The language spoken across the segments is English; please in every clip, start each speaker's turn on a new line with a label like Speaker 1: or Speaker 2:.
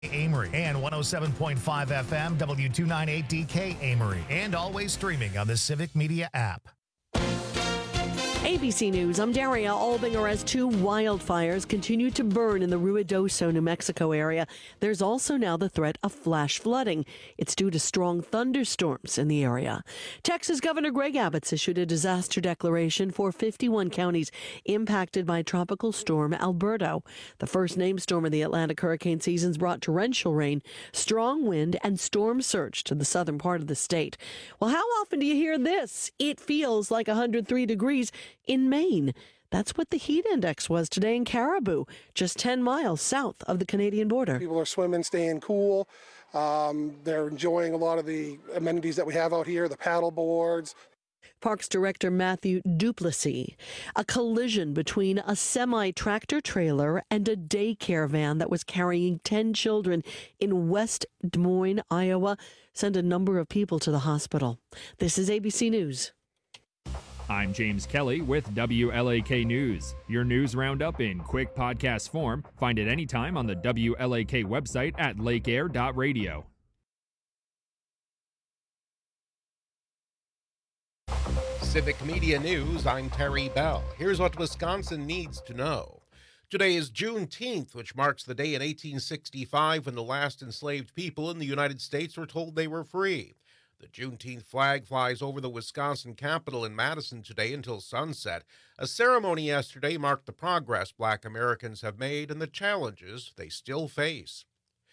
Speaker 1: Amory and 107.5 FM W298DK Amory, and always streaming on the Civic Media app.
Speaker 2: ABC News, I'm Daria Albinger. As two wildfires continue to burn in the Ruidoso, New Mexico area, there's also now the threat of flash flooding. It's due to strong thunderstorms in the area. Texas Governor Greg Abbott issued a disaster declaration for 51 counties impacted by Tropical Storm Alberto. The first named storm in the Atlantic hurricane season's brought torrential rain, strong wind, and storm surge to the southern part of the state. Well, how often do you hear this? It feels like 103 degrees in Maine. That's what the heat index was today in Caribou, just 10 miles south of the Canadian border.
Speaker 3: People are swimming, staying cool. They're enjoying a lot of the amenities that we have out here, the paddle boards.
Speaker 2: Parks Director Matthew Duplessis. A collision between a semi-tractor trailer and a daycare van that was carrying 10 children in West Des Moines, Iowa, sent a number of people to the hospital. This is ABC News.
Speaker 4: I'm James Kelly with WLAK News. Your news roundup in quick podcast form. Find it anytime on the WLAK website at lakeair.radio.
Speaker 5: Civic Media News, I'm Terry Bell. Here's what Wisconsin needs to know. Today is Juneteenth, which marks the day in 1865 when the last enslaved people in the United States were told they were free. The Juneteenth flag flies over the Wisconsin Capitol in Madison today until sunset. A ceremony yesterday marked the progress Black Americans have made and the challenges they still face.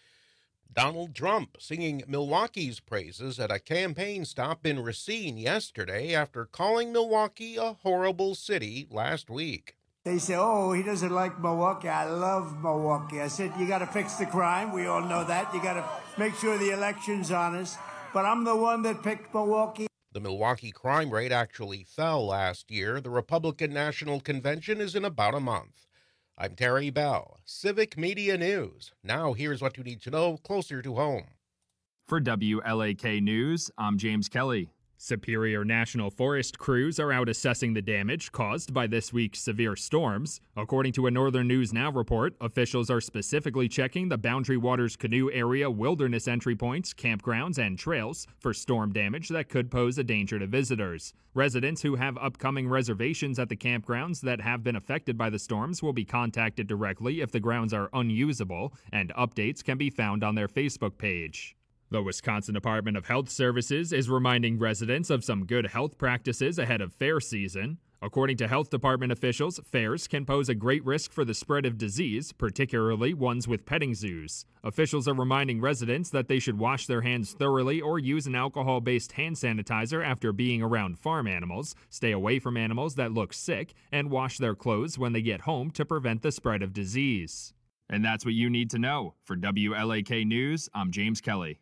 Speaker 5: Donald Trump singing Milwaukee's praises at a campaign stop in Racine yesterday after calling Milwaukee a horrible city last week.
Speaker 6: They say, oh, he doesn't like Milwaukee. I love Milwaukee. I said, you got to fix the crime. We all know that. You got to make sure the election's honest. But I'm the one that picked Milwaukee.
Speaker 5: The Milwaukee crime rate actually fell last year. The Republican National Convention is in about a month. I'm Terry Bell, Civic Media News. Now here's what you need to know closer to home.
Speaker 4: For WLAK News, I'm James Kelly. Superior National Forest crews are out assessing the damage caused by this week's severe storms. According to a Northern News Now report, officials are specifically checking the Boundary Waters Canoe Area wilderness entry points, campgrounds, and trails for storm damage that could pose a danger to visitors. Residents who have upcoming reservations at the campgrounds that have been affected by the storms will be contacted directly if the grounds are unusable, and updates can be found on their Facebook page. The Wisconsin Department of Health Services is reminding residents of some good health practices ahead of fair season. According to health department officials, fairs can pose a great risk for the spread of disease, particularly ones with petting zoos. Officials are reminding residents that they should wash their hands thoroughly or use an alcohol-based hand sanitizer after being around farm animals, stay away from animals that look sick, and wash their clothes when they get home to prevent the spread of disease. And that's what you need to know. For WLAK News, I'm James Kelly.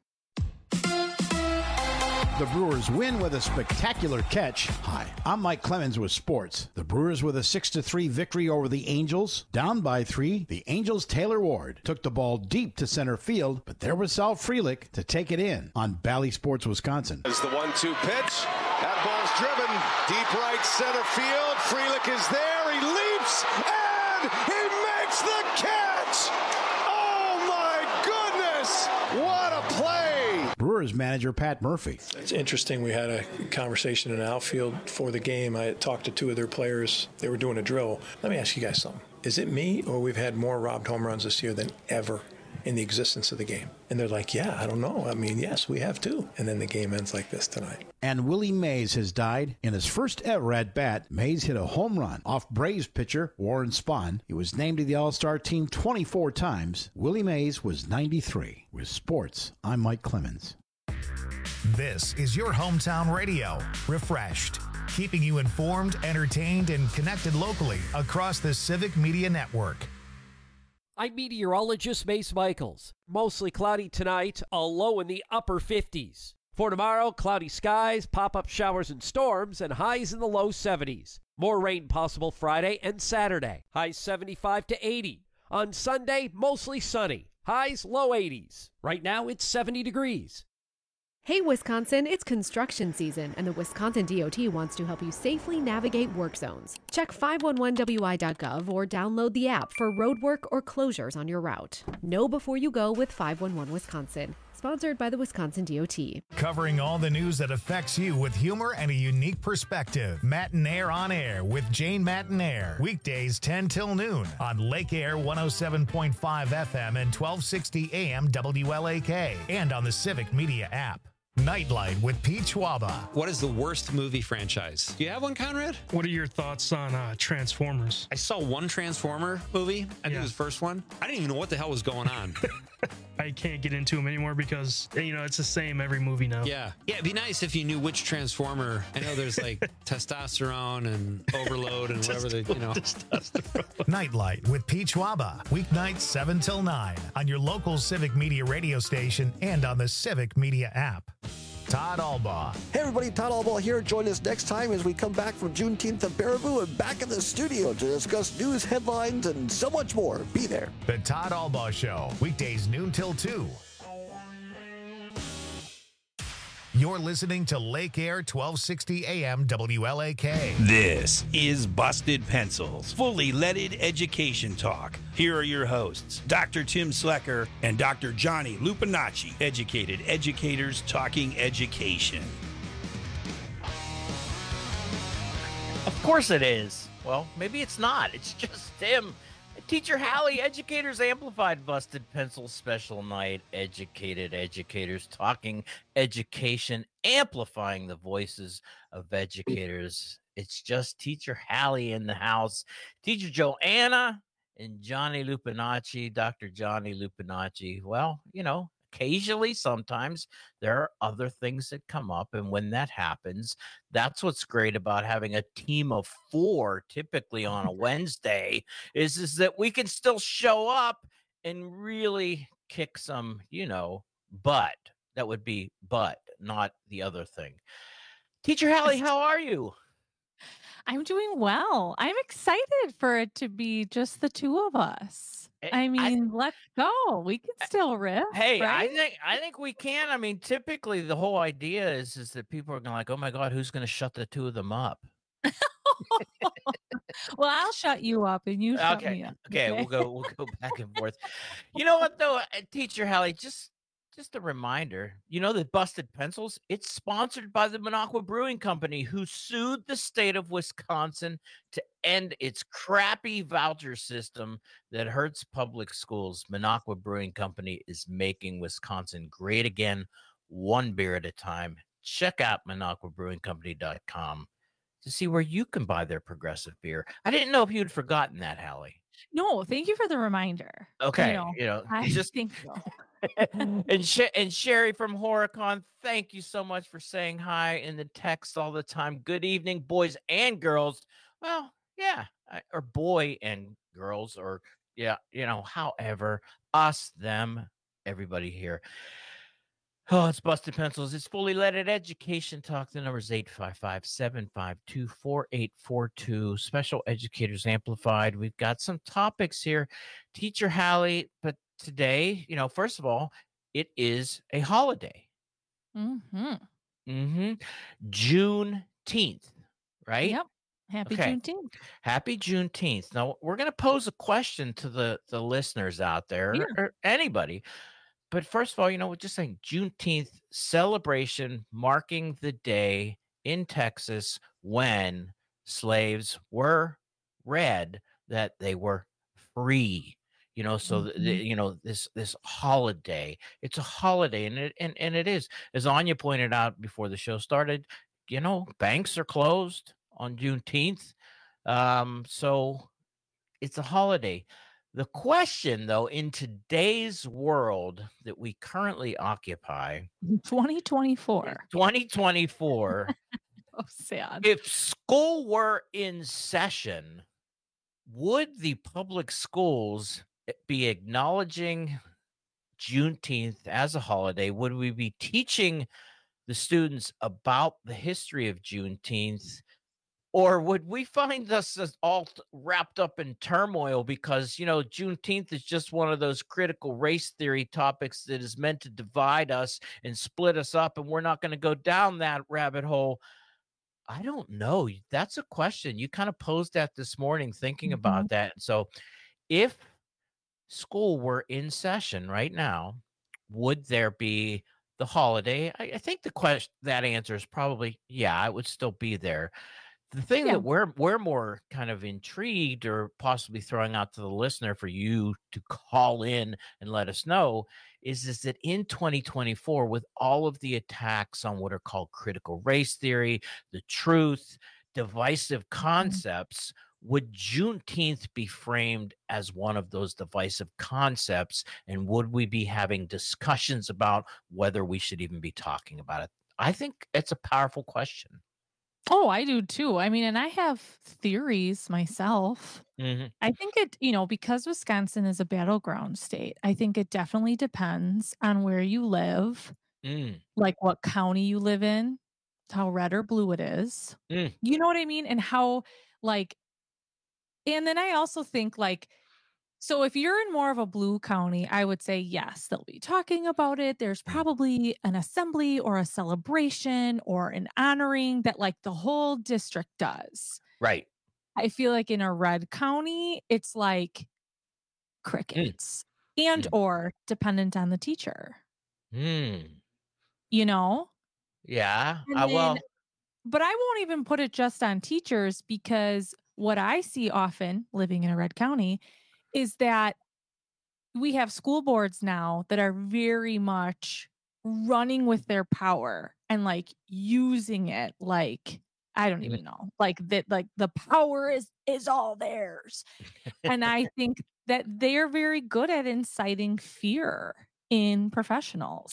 Speaker 7: The Brewers win with a spectacular catch. Hi, I'm Mike Clemens with sports. The Brewers with a 6-3 victory over the Angels. Down by 3, the Angels' Taylor Ward took the ball deep to center field, but there was Sal Frelick to take it in on Bally Sports Wisconsin.
Speaker 8: As the 1-2 pitch, that ball's driven deep right center field. Frelick is there, he leaps, and he makes the catch! Oh my goodness! What a play!
Speaker 7: Brewers manager Pat Murphy.
Speaker 9: It's interesting. We had a conversation in the outfield for the game. I talked to two of their players. They were doing a drill. Let me ask you guys something. Is it me or we've had more robbed home runs this year than ever in the existence of the game? And they're like, yeah, I don't know. I mean, yes, we have too. And then the game ends like this tonight.
Speaker 7: And Willie Mays has died. In his first ever at-bat, Mays hit a home run off Braves pitcher Warren Spahn. He was named to the All-Star team 24 times. Willie Mays was 93. With sports, I'm Mike Clemens.
Speaker 1: This is your hometown radio, Refreshed, keeping you informed, entertained, and connected locally across the Civic Media Network.
Speaker 10: I'm meteorologist Mace Michaels. Mostly cloudy tonight, a low in the upper 50s. For tomorrow, cloudy skies, pop-up showers and storms, and highs in the low 70s. More rain possible Friday and Saturday. Highs 75 to 80. On Sunday, mostly sunny. Highs low 80s. Right now, it's 70 degrees.
Speaker 11: Hey, Wisconsin, it's construction season, and the Wisconsin DOT wants to help you safely navigate work zones. Check 511wi.gov or download the app for road work or closures on your route. Know before you go with 511 Wisconsin. Sponsored by the Wisconsin DOT.
Speaker 1: Covering all the news that affects you with humor and a unique perspective. Matinaire on Air with Jane Matinaire. Weekdays 10 till noon on Lake Air 107.5 FM and 1260 AM WLAK. And on the Civic Media app. Nightlight with Pete Schwaba.
Speaker 12: What is the worst movie franchise? Do you have one, Conrad?
Speaker 13: What are your thoughts on Transformers?
Speaker 12: I saw one Transformer movie. I think it was the first one. I didn't even know what the hell was going on.
Speaker 13: I can't get into them anymore because, it's the same every movie now.
Speaker 12: Yeah. It'd be nice if you knew which Transformer. I know there's like testosterone and overload and whatever
Speaker 1: Nightlight with Pete Schwaba. Weeknights 7 till 9 on your local Civic Media radio station and on the Civic Media app. Todd Albaugh.
Speaker 14: Hey everybody, Todd Albaugh here. Join us next time as we come back from Juneteenth at Baraboo and back in the studio to discuss news, headlines, and so much more. Be there.
Speaker 1: The Todd Albaugh Show, weekdays noon till 2. You're listening to Lake Air 1260 AM WLAK.
Speaker 15: This is Busted Pencils, fully leaded education talk. Here are your hosts, Dr. Tim Slecker and Dr. Johnny Lupinacci, educated educators talking education.
Speaker 16: Of course it is. Well, maybe it's not. It's just Tim. Teacher Hallie, Educators Amplified Busted Pencil Special Night. Educated educators talking education, amplifying the voices of educators. It's just Teacher Hallie in the house. Teacher Joanna and Johnny Lupinacci, Dr. Johnny Lupinacci. Well, occasionally, sometimes there are other things that come up. And when that happens, that's what's great about having a team of 4 typically on a Wednesday is that we can still show up and really kick some, butt. That would be butt, not the other thing. Teacher Hallie, how are you?
Speaker 17: I'm doing well. I'm excited for it to be just the two of us. I mean, let's go. We can still riff.
Speaker 16: Hey,
Speaker 17: right?
Speaker 16: I think we can. I mean, typically the whole idea is that people are going like, oh my God, who's going to shut the two of them up?
Speaker 17: Well, I'll shut you up and you shut me up.
Speaker 16: Okay, we'll go back and forth. You know what though, Teacher Hallie, just a reminder, that Busted Pencils, it's sponsored by the Minocqua Brewing Company, who sued the state of Wisconsin to end its crappy voucher system that hurts public schools. Minocqua Brewing Company is making Wisconsin great again, one beer at a time. Check out MinocquaBrewingCompany.com to see where you can buy their progressive beer. I didn't know if you'd forgotten that, Hallie.
Speaker 17: No, thank you for the reminder.
Speaker 16: Okay,
Speaker 17: I
Speaker 16: just
Speaker 17: think so.
Speaker 16: and Sherry from Horicon, thank you so much for saying hi in the text all the time. Good evening, boys and girls. Well, yeah, or boy and girls, or however, us, them, everybody here. Oh, it's Busted Pencils. It's fully leaded education talk. The number is 855-752-4842. Special Educators Amplified. We've got some topics here. Teacher Hallie, but today, first of all, it is a holiday. Juneteenth, right?
Speaker 17: Yep. Happy Juneteenth.
Speaker 16: Happy Juneteenth. Now, we're going to pose a question to the listeners out there, or anybody. But first of all, we're just saying Juneteenth celebration marking the day in Texas when slaves were read that they were free. This holiday. It's a holiday, and it is. As Anya pointed out before the show started, banks are closed on Juneteenth, so it's a holiday. The question, though, in today's world that we currently occupy,
Speaker 17: 2024.
Speaker 16: Oh,
Speaker 17: sad.
Speaker 16: If school were in session, would the public schools be acknowledging Juneteenth as a holiday? Would we be teaching the students about the history of Juneteenth? Or would we find us as all wrapped up in turmoil because, Juneteenth is just one of those critical race theory topics that is meant to divide us and split us up, and we're not going to go down that rabbit hole? I don't know. That's a question. You kind of posed that this morning thinking about that. So if school were in session right now, would there be the holiday? I think that answer is probably, yeah, it would still be there. The thing that we're more kind of intrigued or possibly throwing out to the listener for you to call in and let us know is that in 2024, with all of the attacks on what are called critical race theory, the truth, divisive concepts, would Juneteenth be framed as one of those divisive concepts? And would we be having discussions about whether we should even be talking about it? I think it's a powerful question.
Speaker 17: Oh, I do too. I mean, and I have theories myself. I think it, because Wisconsin is a battleground state, I think it definitely depends on where you live, like what county you live in, how red or blue it is. You know what I mean? And how, and then I also think so if you're in more of a blue county, I would say, yes, they'll be talking about it. There's probably an assembly or a celebration or an honoring that the whole district does.
Speaker 16: Right.
Speaker 17: I feel like in a red county, it's crickets and or dependent on the teacher.
Speaker 16: Yeah.
Speaker 17: But I won't even put it just on teachers, because what I see often living in a red county is that we have school boards now that are very much running with their power and using it I don't even know, the power is all theirs. And I think that they're very good at inciting fear in professionals.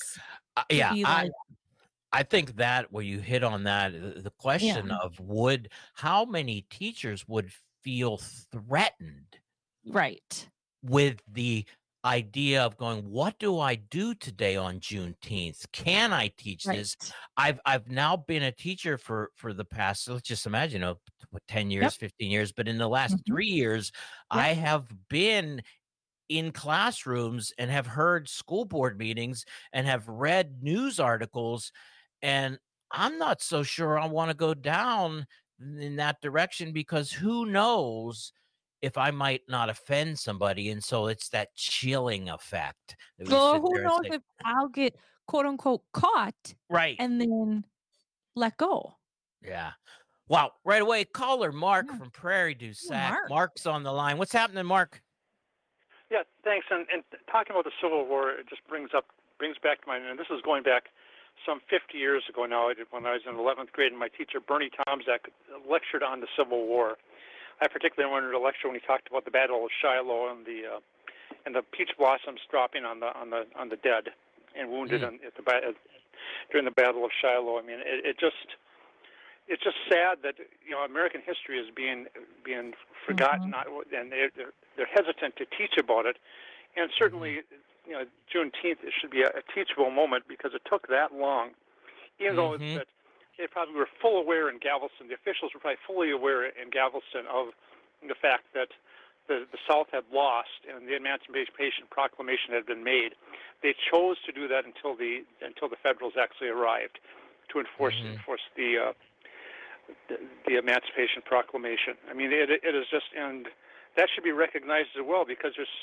Speaker 16: I think that where you hit on that, the question of how many teachers would feel threatened,
Speaker 17: right,
Speaker 16: with the idea of going, what do I do today on Juneteenth? Can I teach this? I've now been a teacher for the past, let's just imagine, 10 years, 15 years, but in the last 3 years, I have been in classrooms and have heard school board meetings and have read news articles, and I'm not so sure I want to go down in that direction, because who knows if I might not offend somebody. And so it's that chilling effect.
Speaker 17: Well, who knows if I'll get quote unquote caught,
Speaker 16: right,
Speaker 17: and then let go.
Speaker 16: Yeah. Wow. Right away, caller Mark from Prairie du Sac. Mark's on the line. What's happening, Mark?
Speaker 18: Yeah, thanks. And talking about the Civil War, it just brings back to mind, and this is going back some 50 years ago now, when I was in 11th grade, and my teacher, Bernie Tomzak, lectured on the Civil War. I particularly wanted to lecture when he talked about the Battle of Shiloh and the peach blossoms dropping on the dead and wounded during the Battle of Shiloh. I mean, it's just sad that American history is being forgotten, and they're hesitant to teach about it. And certainly, Juneteenth, it should be a teachable moment, because it took that long, even though that they probably were full aware in Galveston. The officials were probably fully aware in Galveston of the fact that the South had lost and the Emancipation Proclamation had been made. They chose to do that until the Federals actually arrived to enforce the Emancipation Proclamation. I mean, it is just, and that should be recognized as well, because there's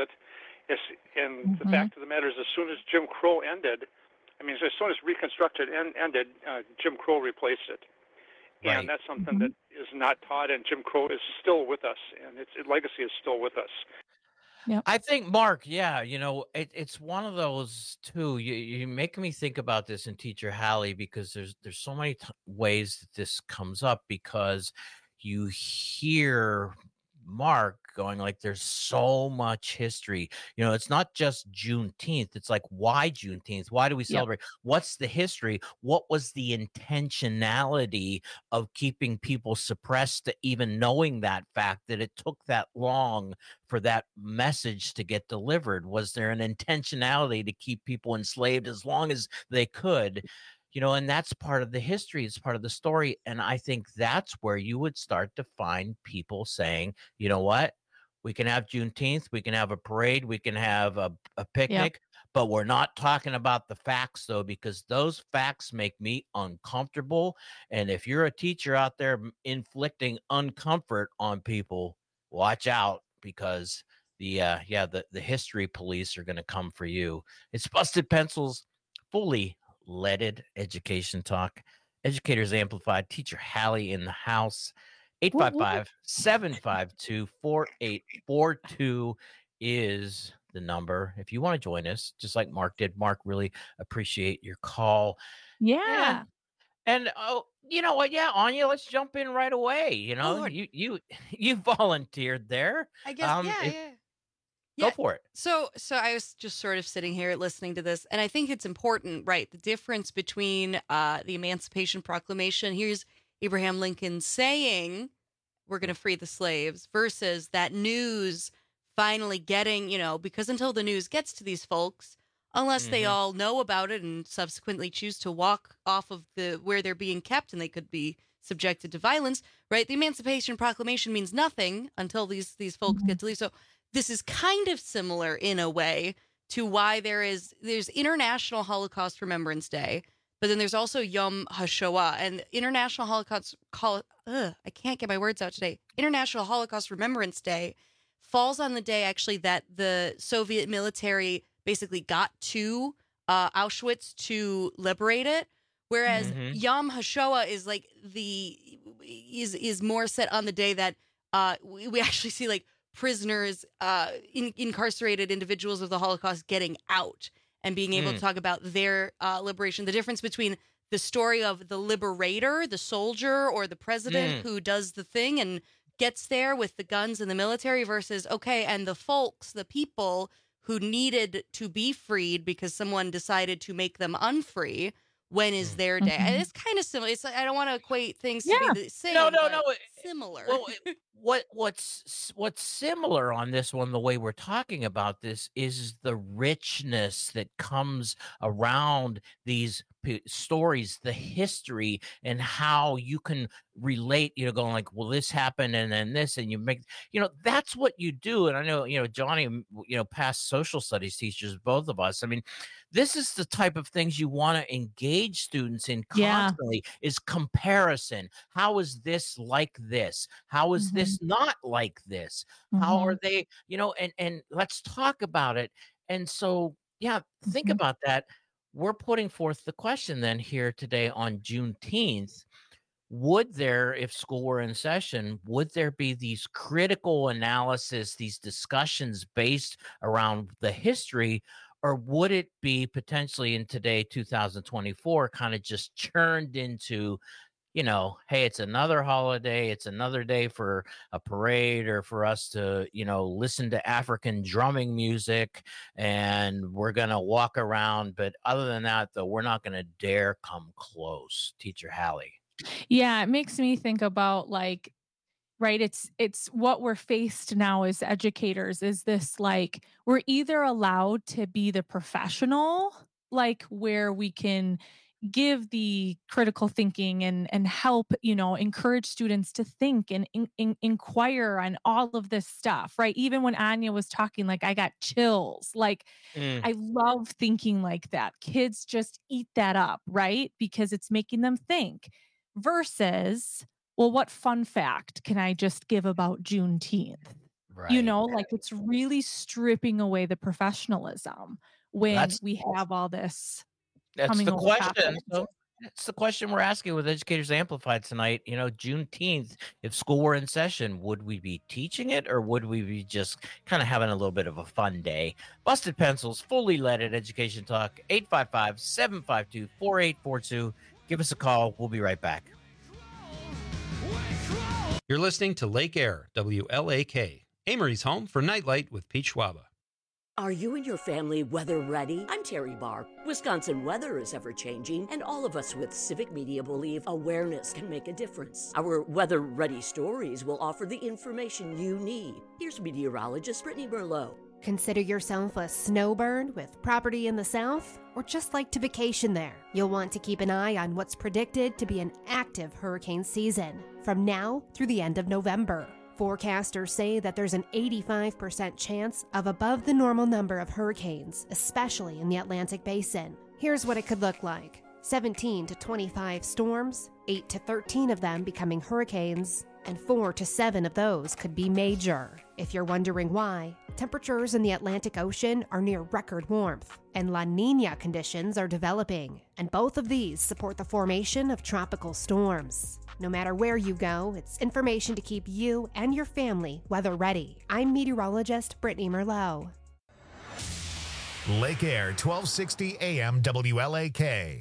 Speaker 18: the fact of the matter is, as soon as Jim Crow ended, as soon as Reconstruction ended, Jim Crow replaced it. Right. And that's something that is not taught, and Jim Crow is still with us, and its legacy is still with us.
Speaker 17: Yep.
Speaker 16: I think, Mark, it's one of those too. You make me think about this in Teacher Hallie, because there's so many ways that this comes up, because you hear Mark going there's so much history. It's not just Juneteenth. It's why Juneteenth? Why do we celebrate? What's the history? What was the intentionality of keeping people suppressed to even knowing that fact, that it took that long for that message to get delivered? Was there an intentionality to keep people enslaved as long as they could? and that's part of the history. It's part of the story. And I think that's where you would start to find people saying, you know what? We can have Juneteenth, we can have a parade, we can have a picnic, but we're not talking about the facts, though, because those facts make me uncomfortable. And if you're a teacher out there inflicting uncomfort on people, watch out, because the history police are going to come for you. It's Busted Pencils, fully leaded education talk. Educators Amplified, Teacher Hallie in the house. 855-752-4842 is the number if you want to join us, just like Mark did. Mark, really appreciate your call.
Speaker 17: Yeah.
Speaker 16: And you know what? Yeah, Anya, let's jump in right away. You volunteered there.
Speaker 19: I guess,
Speaker 16: Go for it.
Speaker 19: So I was just sort of sitting here listening to this, and I think it's important, right? The difference between the Emancipation Proclamation, here's Abraham Lincoln saying we're going to free the slaves, versus that news finally getting, because until the news gets to these folks, unless they all know about it and subsequently choose to walk off of where they're being kept and they could be subjected to violence, right? The Emancipation Proclamation means nothing until these folks get to leave. So this is kind of similar in a way to why there's International Holocaust Remembrance Day, but then there's also Yom HaShoah, and International Holocaust I can't get my words out today. International Holocaust Remembrance Day falls on the day actually that the Soviet military basically got to Auschwitz to liberate it, whereas Yom HaShoah is like is more set on the day that we actually see like prisoners, incarcerated individuals of the Holocaust getting out and being able to talk about their liberation. The difference between the story of the liberator, the soldier, or the president who does the thing and gets there with the guns and the military versus, and the folks, the people who needed to be freed because someone decided to make them unfree. When is their day? And it's kind of similar. It's I don't want to equate things to be the same.
Speaker 16: No.
Speaker 19: Similar.
Speaker 16: Well, what's similar on this one, the way we're talking about this, is the richness that comes around these stories, the history, and how you can relate, going like, well, this happened and then this, and you make, that's what you do. And I know, Johnny, past social studies teachers, both of us, I mean, this is the type of things you want to engage students in constantly is comparison. How is this like this? How is this not like this? How are they, and let's talk about it. And so, think about that. We're putting forth the question then here today on Juneteenth. Would there, if school were in session, would there be these critical analysis, these discussions based around the history, or would it be potentially in today, 2024, kind of just churned into, hey, it's another holiday, it's another day for a parade or for us to, listen to African drumming music, and we're going to walk around. But other than that, though, we're not going to dare come close. Teacher Hallie.
Speaker 17: Yeah, it makes me think about right, it's what we're faced now as educators is this, like, we're either allowed to be the professional, like where we can give the critical thinking and help, encourage students to think and inquire on all of this stuff, right? Even when Anya was talking, like, I got chills. Like, I love thinking like that. Kids just eat that up, right? Because it's making them think. Versus, well, what fun fact can I just give about Juneteenth? Right. Like, it's really stripping away the professionalism when we have all this.
Speaker 16: That's the question. That's the question we're asking with Educators Amplified tonight. Juneteenth, if school were in session, would we be teaching it, or would we be just kind of having a little bit of a fun day? Busted Pencils, fully leaded education talk, 855-752-4842. Give us a call. We'll be right back.
Speaker 12: You're listening to Lake Air, WLAK, Amory's home for Nightlight with Pete Schwaba.
Speaker 20: Are you and your family weather ready? I'm Terry Barr. Wisconsin weather is ever changing, and all of us with Civic Media believe awareness can make a difference. Our weather ready stories will offer the information you need. Here's meteorologist Brittany Merlot.
Speaker 11: Consider yourself a snowbird with property in the south, or just like to vacation there. You'll want to keep an eye on what's predicted to be an active hurricane season from now through the end of November. Forecasters say that there's an 85% chance of above the normal number of hurricanes, especially in the Atlantic Basin. Here's what it could look like. 17 to 25 storms, 8 to 13 of them becoming hurricanes, and 4 to 7 of those could be major. If you're wondering why, temperatures in the Atlantic Ocean are near record warmth, and La Niña conditions are developing, and both of these support the formation of tropical storms. No matter where you go, it's information to keep you and your family weather ready. I'm meteorologist Brittany Merlot.
Speaker 1: Lake Air, 1260 AM WLAK.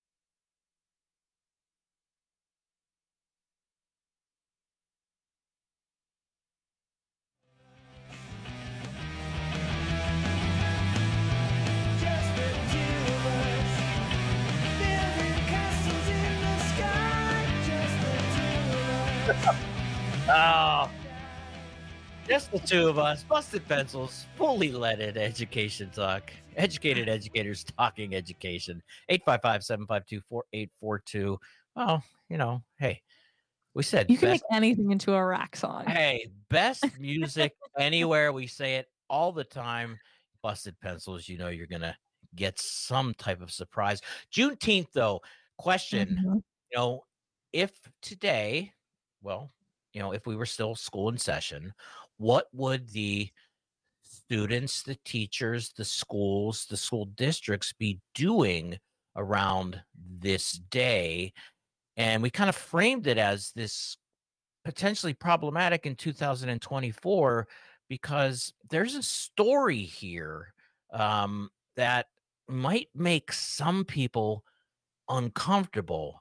Speaker 16: Oh, just the two of us. Busted Pencils, fully leaded education talk. Educated educators talking education. 855-752-4842. Well, hey, we said
Speaker 17: you can make anything into a rock song.
Speaker 16: Hey, best music anywhere. We say it all the time. Busted Pencils, you're going to get some type of surprise. Juneteenth, though, question, if today, if we were still school in session, what would the students, the teachers, the schools, the school districts be doing around this day? And we kind of framed it as this potentially problematic in 2024 because there's a story here that might make some people uncomfortable.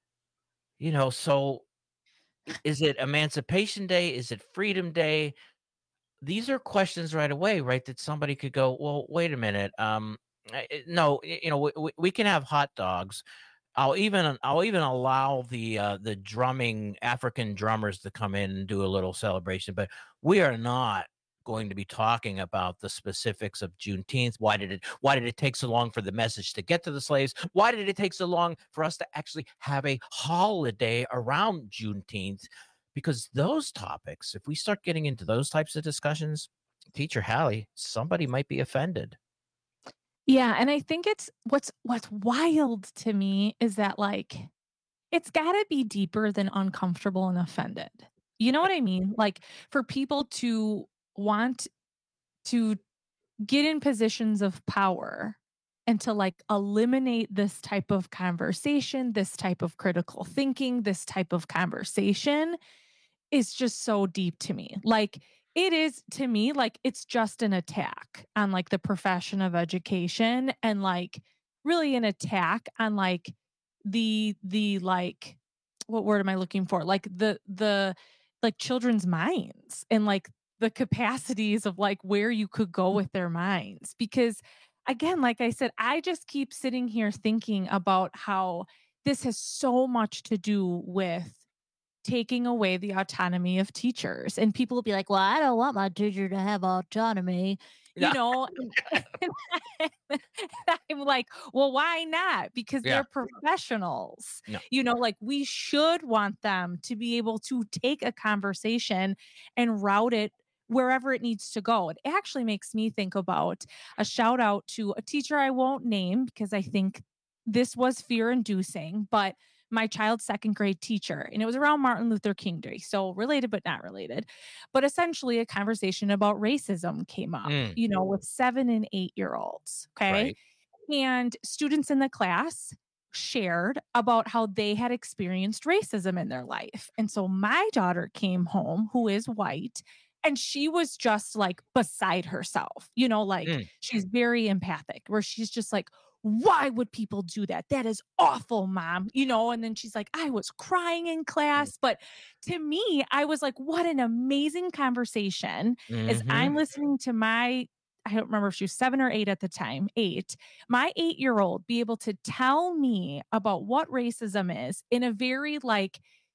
Speaker 16: So is it Emancipation Day? Is it Freedom Day? These are questions right away, right? That somebody could go, well, wait a minute. No, we can have hot dogs. I'll even allow the drumming African drummers to come in and do a little celebration, but we are not going to be talking about the specifics of Juneteenth. Why did it take so long for the message to get to the slaves? Why did it take so long for us to actually have a holiday around Juneteenth? Because those topics, if we start getting into those types of discussions, Teacher Hallie, somebody might be offended.
Speaker 17: Yeah, and I think it's what's wild to me is that it's got to be deeper than uncomfortable and offended. You know what I mean? Like for people to want to get in positions of power and to eliminate this type of conversation, this type of critical thinking, this type of conversation is just so deep to me. It is to me it's just an attack on the profession of education and really an attack on the what word am I looking for? The children's minds and the capacities of where you could go with their minds. Because again, like I said, I just keep sitting here thinking about how this has so much to do with taking away the autonomy of teachers. And people will be like, well, I don't want my teacher to have autonomy. I'm like, well, why not? Because they're professionals. No. We should want them to be able to take a conversation and route it wherever it needs to go. It actually makes me think about a shout out to a teacher I won't name because I think this was fear-inducing, but my child's second grade teacher, and it was around Martin Luther King Day. So related, but not related. But essentially a conversation about racism came up, with 7 and 8 year olds. Okay. Right. And students in the class shared about how they had experienced racism in their life. And so my daughter came home, who is white, and she was just beside herself, she's very empathic, where she's just why would people do that? That is awful, Mom. And then she's like, I was crying in class. But to me, I was like, what an amazing conversation. As I'm listening to I don't remember if she was 7 or 8 at the time, 8, my 8-year-old be able to tell me about what racism is in a very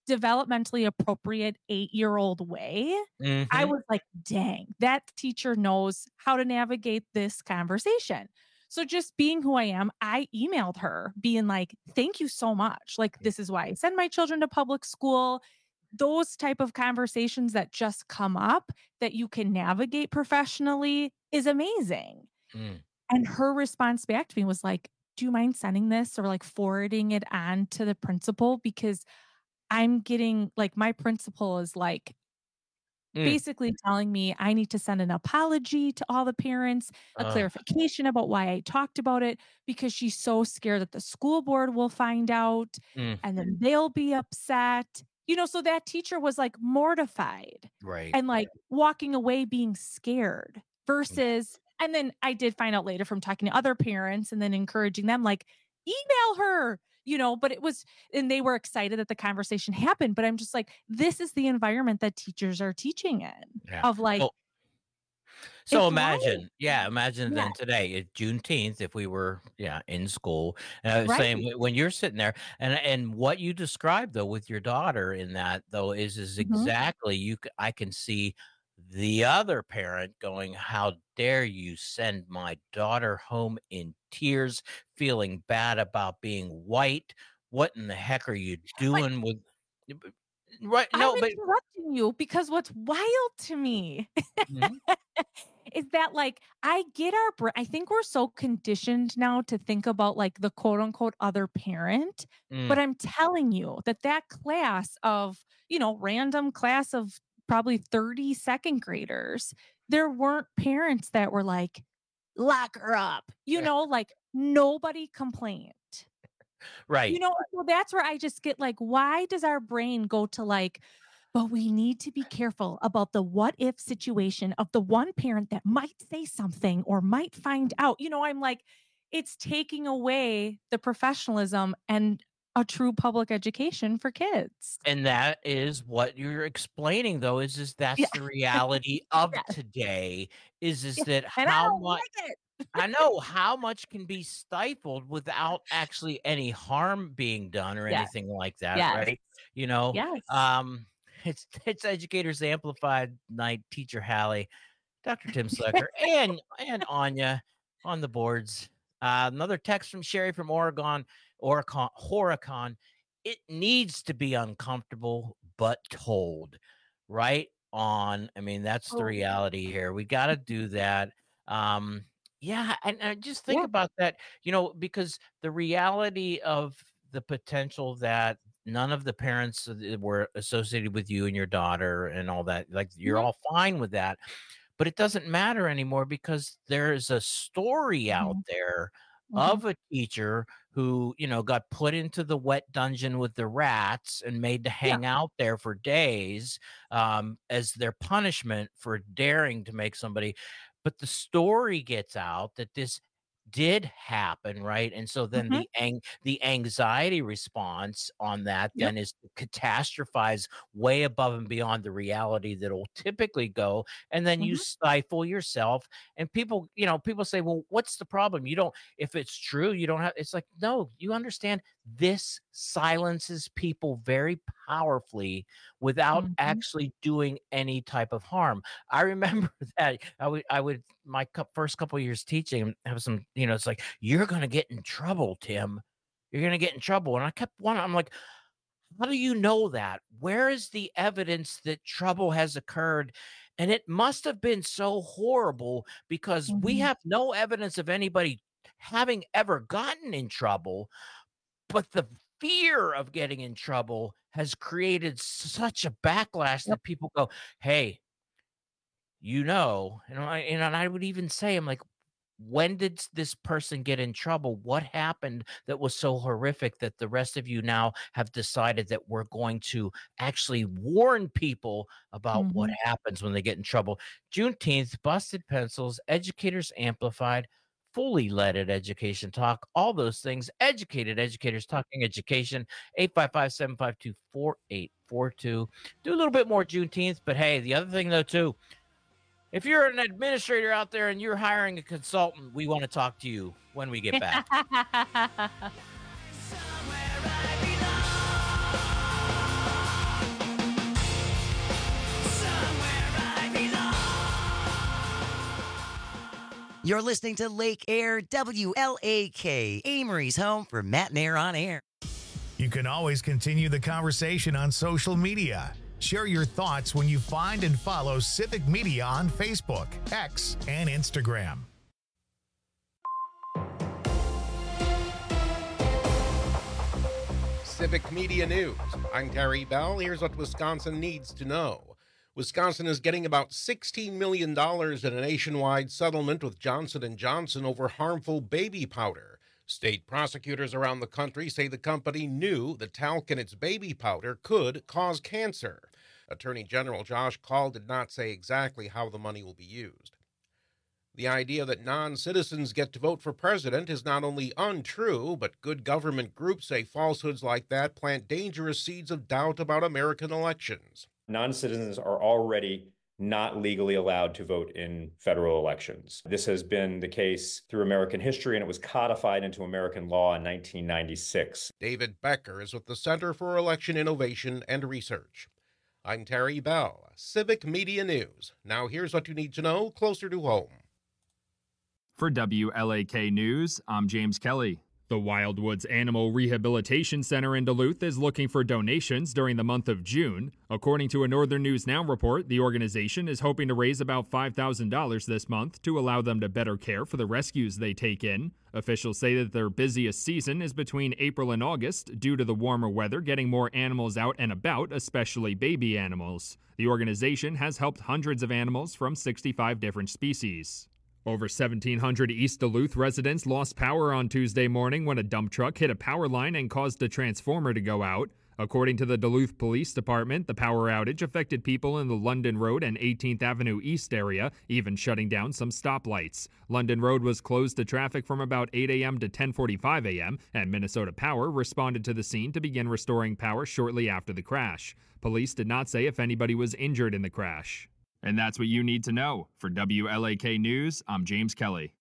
Speaker 17: developmentally appropriate 8-year-old way, I was like, dang, that teacher knows how to navigate this conversation. So just being who I am, I emailed her being like, thank you so much. Like, this is why I send my children to public school. Those type of conversations that just come up that you can navigate professionally is amazing. And her response back to me was like, do you mind sending this or like forwarding it on to the principal? Because I'm getting like, my principal is like basically telling me I need to send an apology to all the parents, a clarification about why I talked about it, because she's so scared that the school board will find out and then they'll be upset. You know, so that teacher was like mortified.
Speaker 16: Right.
Speaker 17: And like walking away being scared versus, and then I did find out later from talking to other parents and then encouraging them, like, email her, you know, but it was, and they were excited that the conversation happened. But I'm just like, this is the environment that teachers are teaching in of like,
Speaker 16: so imagine, imagine then today, it's Juneteenth, if we were, in school, and I was saying when you're sitting there, and what you described though with your daughter in that though is exactly I can see the other parent going, how dare you send my daughter home in tears, feeling bad about being white? What in the heck are you doing with? Right? No,
Speaker 17: I'm interrupting you because what's wild to me is that like I get I think we're so conditioned now to think about like the quote unquote other parent, but I'm telling you that class of, you know, random class of probably 30 second graders, there weren't parents that were like, lock her up, you know, like nobody complained.
Speaker 16: Right.
Speaker 17: You know, so that's where I just get like, why does our brain go to like, but we need to be careful about the what if situation of the one parent that might say something or might find out. You know, I'm like, it's taking away the professionalism and a true public education for kids.
Speaker 16: And that is what you're explaining though, is that's the reality of today is that how much I know how much can be stifled without actually any harm being done or anything like that, right? You know, it's Educators Amplified Night, Teacher Hallie, Dr. Tim Slecker, and Anya on the boards. Another text from Sherry from Horicon. It needs to be uncomfortable, but told. Right on. I mean, that's the reality here. We got to do that. Yeah, and I just think about that, you know, because the reality of the potential that none of the parents were associated with you and your daughter and all that, like you're all fine with that, but it doesn't matter anymore because there is a story out there of a teacher who, you know, got put into the wet dungeon with the rats and made to hang out there for days as their punishment for daring to make somebody. But the story gets out that this did happen, right? And so then the anxiety response on that then is to catastrophize way above and beyond the reality that will typically go, and then you stifle yourself. And people, you know, people say, well, what's the problem? You don't, if it's true, you don't have, it's like, no, you understand this silences people very powerfully without actually doing any type of harm. I remember that I would my first couple of years teaching, have some, you know, it's like, you're going to get in trouble, Tim. You're going to get in trouble. And I kept wondering, I'm like, how do you know that? Where is the evidence that trouble has occurred? And it must have been so horrible because we have no evidence of anybody having ever gotten in trouble. But the fear of getting in trouble has created such a backlash that people go, hey, you know, and I would even say, I'm like, when did this person get in trouble? What happened that was so horrific that the rest of you now have decided that we're going to actually warn people about what happens when they get in trouble? Juneteenth, Busted Pencils, Educators Amplified, fully leaded Education Talk, all those things. Educated Educators Talking Education, 855-752-4842. Do a little bit more Juneteenth, but hey, the other thing though too, if you're an administrator out there and you're hiring a consultant, we want to talk to you when we get back.
Speaker 21: You're listening to Lake Air WLAK, Amory's home for Matt and Air on Air.
Speaker 1: You can always continue the conversation on social media. Share your thoughts when you find and follow Civic Media on Facebook, X, and Instagram.
Speaker 5: Civic Media News. I'm Terry Bell. Here's what Wisconsin needs to know. Wisconsin is getting about $16 million in a nationwide settlement with Johnson & Johnson over harmful baby powder. State prosecutors around the country say the company knew the talc in its baby powder could cause cancer. Attorney General Josh Kaul did not say exactly how the money will be used. The idea that non-citizens get to vote for president is not only untrue, but good government groups say falsehoods like that plant dangerous seeds of doubt about American elections.
Speaker 22: Non-citizens are already not legally allowed to vote in federal elections. This has been the case through American history, and it was codified into American law in 1996.
Speaker 5: David Becker is with the Center for Election Innovation and Research. I'm Terry Bell, Civic Media News. Now here's what you need to know closer to home.
Speaker 4: For WLAK News, I'm James Kelly. The Wildwoods Animal Rehabilitation Center in Duluth is looking for donations during the month of June. According to a Northern News Now report, the organization is hoping to raise about $5,000 this month to allow them to better care for the rescues they take in. Officials say that their busiest season is between April and August due to the warmer weather getting more animals out and about, especially baby animals. The organization has helped hundreds of animals from 65 different species. Over 1,700 East Duluth residents lost power on Tuesday morning when a dump truck hit a power line and caused a transformer to go out. According to the Duluth Police Department, the power outage affected people in the London Road and 18th Avenue East area, even shutting down some stoplights. London Road was closed to traffic from about 8 a.m. to 10:45 a.m., and Minnesota Power responded to the scene to begin restoring power shortly after the crash. Police did not say if anybody was injured in the crash. And that's what you need to know. For WLAK News, I'm James Kelly.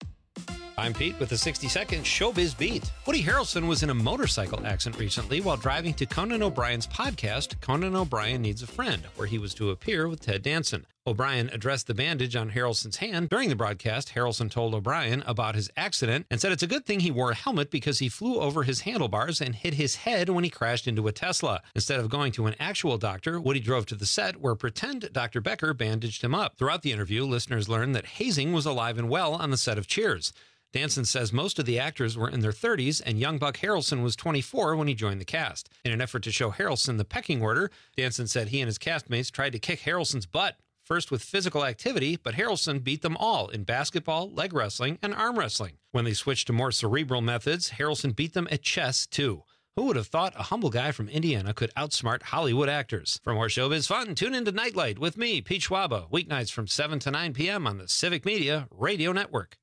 Speaker 12: I'm Pete with the 60-second Showbiz Beat. Woody Harrelson was in a motorcycle accident recently while driving to Conan O'Brien's podcast, Conan O'Brien Needs a Friend, where he was to appear with Ted Danson. O'Brien addressed the bandage on Harrelson's hand. During the broadcast, Harrelson told O'Brien about his accident and said it's a good thing he wore a helmet because he flew over his handlebars and hit his head when he crashed into a Tesla. Instead of going to an actual doctor, Woody drove to the set where pretend Dr. Becker bandaged him up. Throughout the interview, listeners learned that hazing was alive and well on the set of Cheers. Danson says most of the actors were in their 30s, and young Buck Harrelson was 24 when he joined the cast. In an effort to show Harrelson the pecking order, Danson said he and his castmates tried to kick Harrelson's butt, first with physical activity, but Harrelson beat them all in basketball, leg wrestling, and arm wrestling. When they switched to more cerebral methods, Harrelson beat them at chess, too. Who would have thought a humble guy from Indiana could outsmart Hollywood actors? For more showbiz fun, tune into Nightlight with me, Pete Schwaba, weeknights from 7 to 9 p.m. on the Civic Media Radio Network.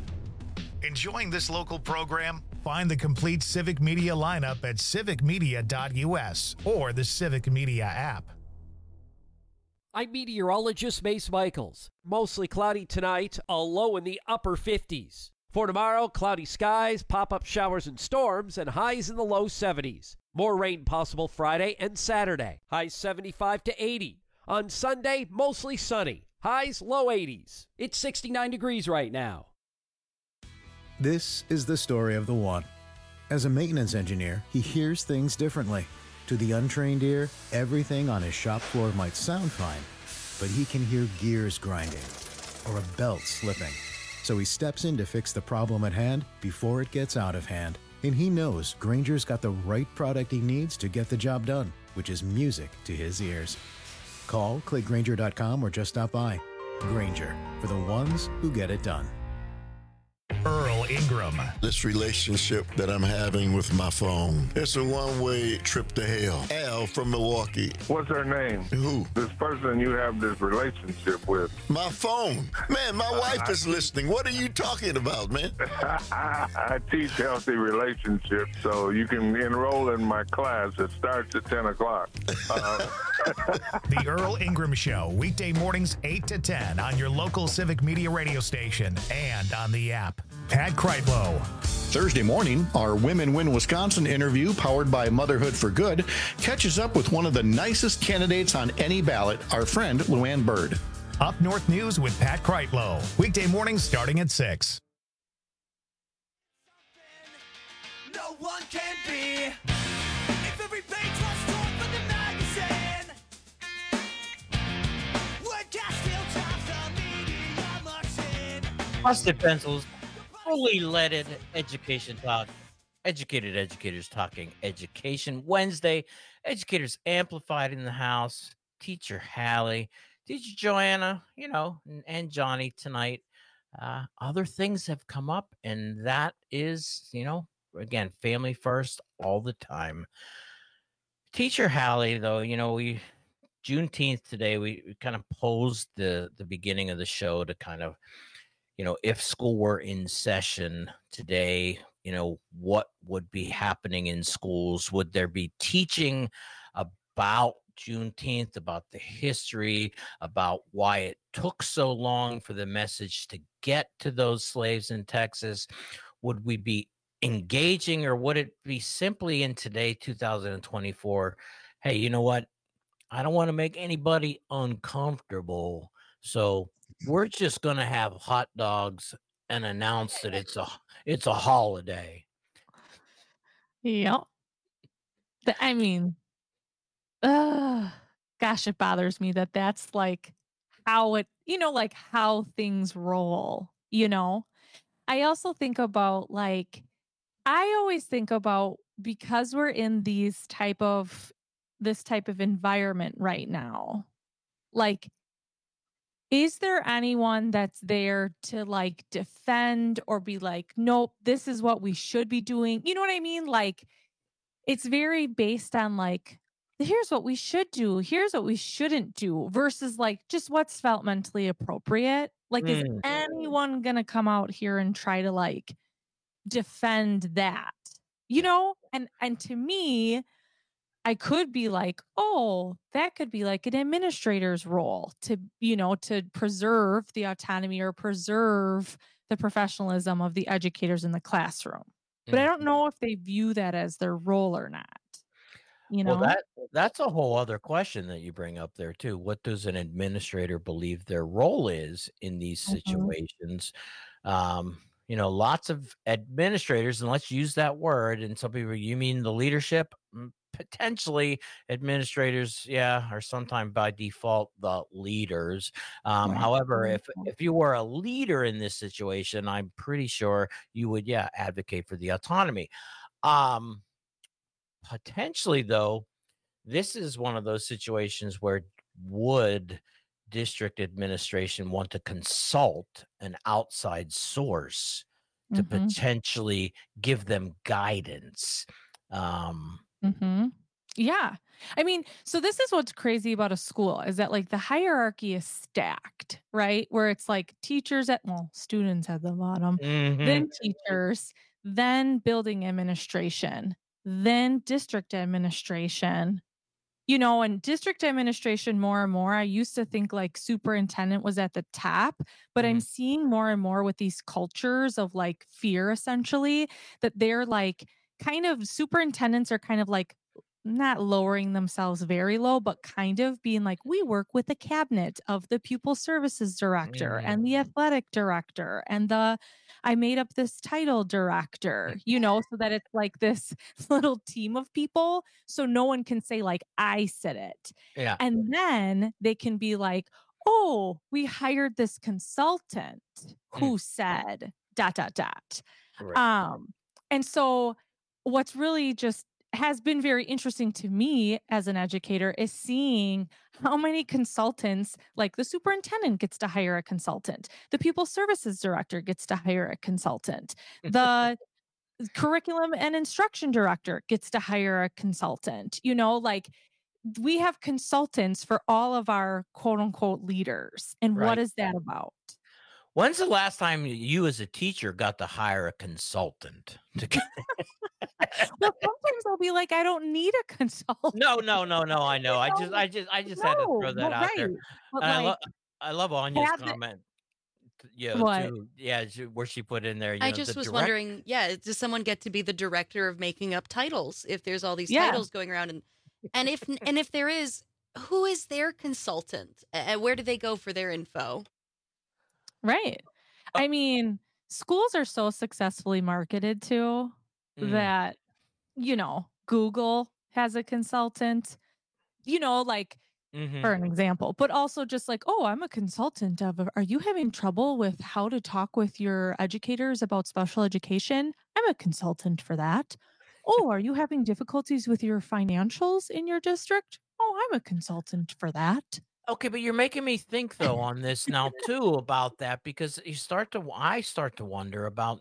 Speaker 1: Enjoying this local program? Find the complete Civic Media lineup at civicmedia.us or the Civic Media app.
Speaker 10: I'm meteorologist Mace Michaels. Mostly cloudy tonight, a low in the upper 50s. For tomorrow, cloudy skies, pop-up showers and storms, and highs in the low 70s. More rain possible Friday and Saturday. Highs 75 to 80. On Sunday, mostly sunny. Highs low 80s. It's 69 degrees right now.
Speaker 23: This is the story of the one. As a maintenance engineer, he hears things differently. To the untrained ear, everything on his shop floor might sound fine, but he can hear gears grinding or a belt slipping. So he steps in to fix the problem at hand before it gets out of hand. And he knows Grainger's got the right product he needs to get the job done, which is music to his ears. Call, click Grainger.com, or just stop by. Grainger, for the ones who get it done.
Speaker 1: Earl Ingram.
Speaker 24: This relationship that I'm having with my phone, it's a one-way trip to hell. Al from Milwaukee.
Speaker 25: What's her name?
Speaker 24: Who?
Speaker 25: This person you have this relationship with.
Speaker 24: My phone. Man, my wife is listening. What are you talking about, man?
Speaker 25: I teach healthy relationships, so you can enroll in my class. It starts at 10 o'clock.
Speaker 1: The Earl Ingram Show, weekday mornings 8 to 10 on your local Civic Media radio station and on the app. Pat Kreitlow.
Speaker 7: Thursday morning, our Women Win Wisconsin interview, powered by Motherhood for Good, catches up with one of the nicest candidates on any ballot, our friend Luann Bird.
Speaker 1: Up North News with Pat Kreitlow. Weekday mornings starting at 6.
Speaker 2: No one can be. If every page was torn from the magazine, would cast still top the media machine.
Speaker 16: Busted Pencils, fully leaded education talk. Educated educators talking education. Wednesday, educators amplified in the house. Teacher Hallie, Teacher Joanna, and Johnny tonight. Other things have come up, and that is, again, family first all the time. Teacher Hallie, though, we Juneteenth today, we kind of posed the beginning of the show to kind of, if school were in session today, what would be happening in schools? Would there be teaching about Juneteenth, about the history, about why it took so long for the message to get to those slaves in Texas? Would we be engaging, or would it be simply in today, 2024, hey, you know what? I don't want to make anybody uncomfortable, so we're just going to have hot dogs and announce that it's a holiday.
Speaker 17: Yep. Gosh, it bothers me that that's like how it, like how things roll, I also think about I always think about, because we're in this type of environment right now, is there anyone that's there to defend or be like, nope, this is what we should be doing? You know what I mean? It's very based on here's what we should do, here's what we shouldn't do, versus just what's felt mentally appropriate. Is anyone going to come out here and try to defend that? And to me, I could be oh, that could be an administrator's role to preserve the autonomy or preserve the professionalism of the educators in the classroom. But I don't know if they view that as their role or not.
Speaker 16: Well, that's a whole other question that you bring up there too. What does an administrator believe their role is in these situations? Lots of administrators, and let's use that word, and some people, you mean the leadership? Potentially administrators, are sometimes by default the leaders. However, if you were a leader in this situation, I'm pretty sure you would, advocate for the autonomy. Potentially, though, this is one of those situations where would district administration want to consult an outside source to potentially give them guidance?
Speaker 17: Yeah. So this is what's crazy about a school is that the hierarchy is stacked, right? Where it's teachers students at the bottom, then teachers, then building administration, then district administration, and district administration more and more. I used to think superintendent was at the top, but I'm seeing more and more with these cultures of fear, essentially, that they're kind of superintendents are kind of not lowering themselves very low, but kind of being we work with the cabinet of the pupil services director and the athletic director and I made up this title director, so that it's this little team of people. So no one can say I said it.
Speaker 16: Yeah.
Speaker 17: And then they can be oh, we hired this consultant who said ... Right. And so what's really just has been very interesting to me as an educator is seeing how many consultants, the superintendent gets to hire a consultant, the pupil services director gets to hire a consultant, the curriculum and instruction director gets to hire a consultant. We have consultants for all of our quote unquote leaders. And what is that about?
Speaker 16: When's the last time you as a teacher got to hire a consultant?
Speaker 17: Well, sometimes I'll be I don't need a consultant.
Speaker 16: No. I know. I just had to throw that out there. I love Anya's comment. Where she put in there.
Speaker 19: I just was wondering, does someone get to be the director of making up titles if there's all these titles going around? And if there is, who is their consultant? And where do they go for their info?
Speaker 17: Right. I mean, schools are so successfully marketed to that, Google has a consultant, like for an example, but also just like, oh, I'm a consultant are you having trouble with how to talk with your educators about special education? I'm a consultant for that. Oh, are you having difficulties with your financials in your district? Oh, I'm a consultant for that.
Speaker 16: Okay, but you're making me think though on this now too about that, because I start to wonder about,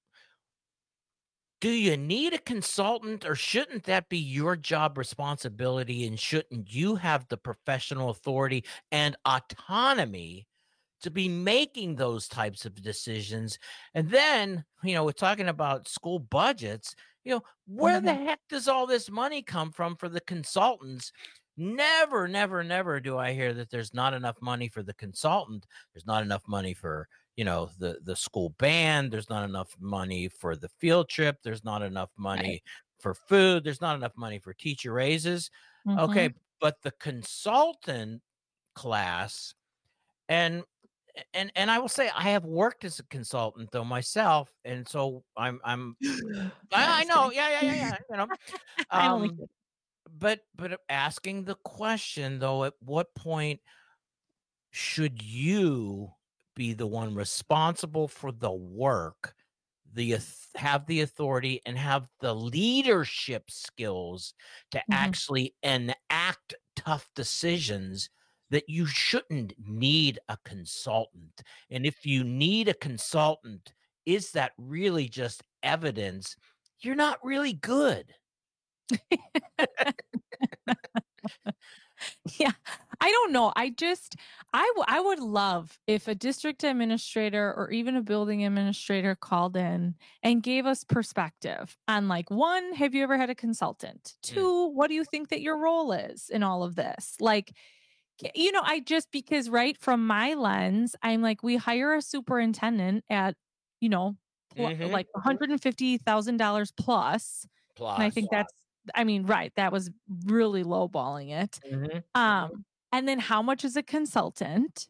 Speaker 16: do you need a consultant, or shouldn't that be your job responsibility, and shouldn't you have the professional authority and autonomy to be making those types of decisions? And then, we're talking about school budgets, where the heck does all this money come from for the consultants? Never, never, never do I hear that there's not enough money for the consultant. There's not enough money for, the school band. There's not enough money for the field trip. There's not enough money for food. There's not enough money for teacher raises. Okay, but the consultant class, and I will say I have worked as a consultant though myself, and so I know, yeah.
Speaker 17: I'm only kidding.
Speaker 16: But asking the question though, at what point should you be the one responsible for the work, have the authority and have the leadership skills to actually enact tough decisions, that you shouldn't need a consultant? And if you need a consultant, is that really just evidence you're not really good?
Speaker 17: Yeah, I don't know. I would love if a district administrator or even a building administrator called in and gave us perspective on, like, one, have you ever had a consultant? Two, what do you think that your role is in all of this? Like, because right from my lens, I'm like, we hire a superintendent at, like $150,000 plus. And I think that was really lowballing it. And then how much is a consultant?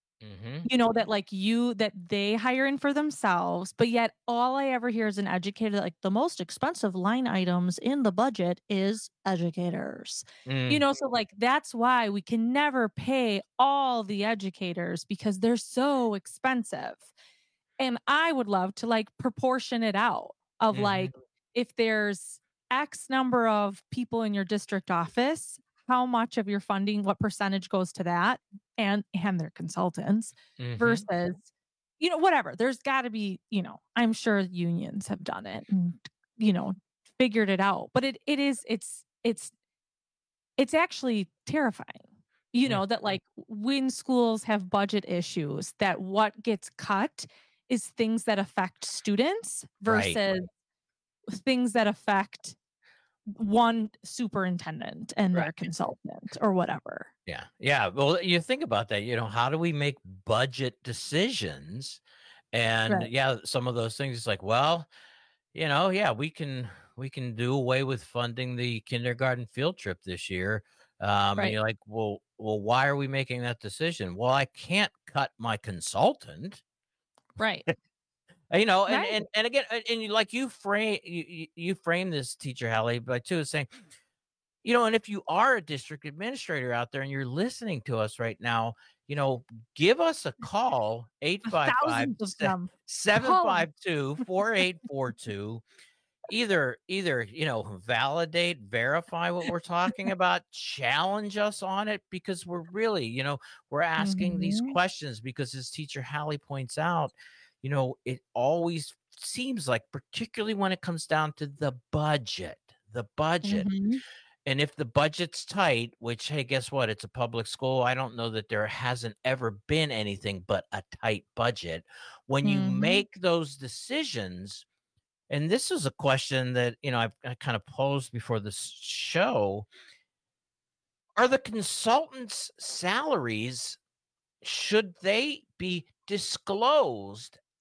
Speaker 17: That they hire in for themselves, but yet all I ever hear as an educator, like, the most expensive line items in the budget is educators. So like, that's why we can never pay all the educators, because they're so expensive. And I would love to, like, proportion it out of like, if there's X number of people in your district office, how much of your funding, what percentage goes to that and their consultants versus, whatever. There's got to be, I'm sure unions have done it and, figured it out. But it's actually terrifying, that, like, when schools have budget issues, that what gets cut is things that affect students versus things that affect one superintendent and their consultant or whatever.
Speaker 16: Yeah. Well, you think about that, how do we make budget decisions? And some of those things, it's like, well, we can do away with funding the kindergarten field trip this year. And you're like, well, why are we making that decision? Well, I can't cut my consultant.
Speaker 17: Right.
Speaker 16: And again, and like you frame this, Teacher Hallie, by too saying, and if you are a district administrator out there and you're listening to us right now, give us a call, 855-752-4842. Either validate, verify what we're talking about, challenge us on it, because we're really, we're asking these questions because, as Teacher Hallie points out, it always seems like, particularly when it comes down to the budget. And if the budget's tight, which, hey, guess what? It's a public school. I don't know that there hasn't ever been anything but a tight budget. When you make those decisions, and this is a question that, I kind of posed before this show, are the consultants' salaries, should they be disclosed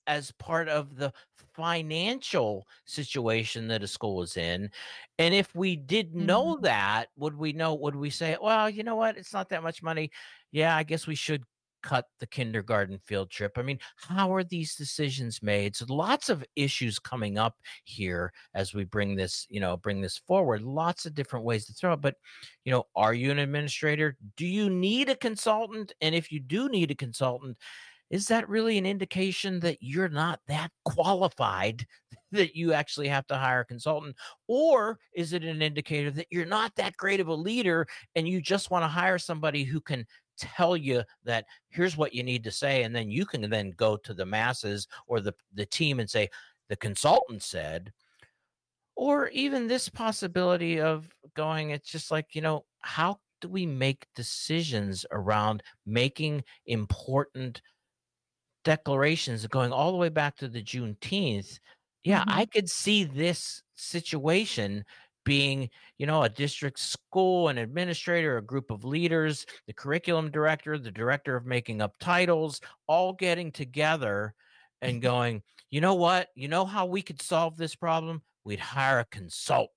Speaker 16: as part of the financial situation that a school is in. And if we did know that, would we say, well, you know what? It's not that much money. Yeah, I guess we should cut the kindergarten field trip. I mean, how are these decisions made? So lots of issues coming up here as we bring this forward. Lots of different ways to throw it. But, are you an administrator? Do you need a consultant? And if you do need a consultant, is that really an indication that you're not that qualified that you actually have to hire a consultant? Or is it an indicator that you're not that great of a leader and you just want to hire somebody who can tell you that here's what you need to say, and then you can then go to the masses or the team and say, the consultant said? Or even this possibility of going, it's just like, how do we make decisions around making important declarations going all the way back to the Juneteenth? Yeah, I could see this situation being, a district school, an administrator, a group of leaders, the curriculum director, the director of making up titles, all getting together and going, you know what? You know how we could solve this problem? We'd hire a consultant.